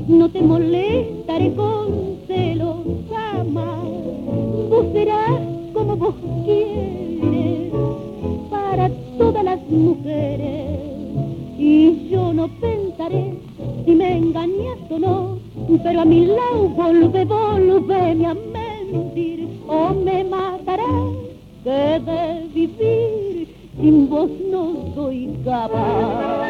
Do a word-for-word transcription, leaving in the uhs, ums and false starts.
no te molestaré con celos jamás. Vos serás como vos quieres para todas las mujeres, y yo no pensaré si me engañas o no, pero a mi lado volve, volveme a mentir, o me matarás, que de vivir sin vos no soy capaz.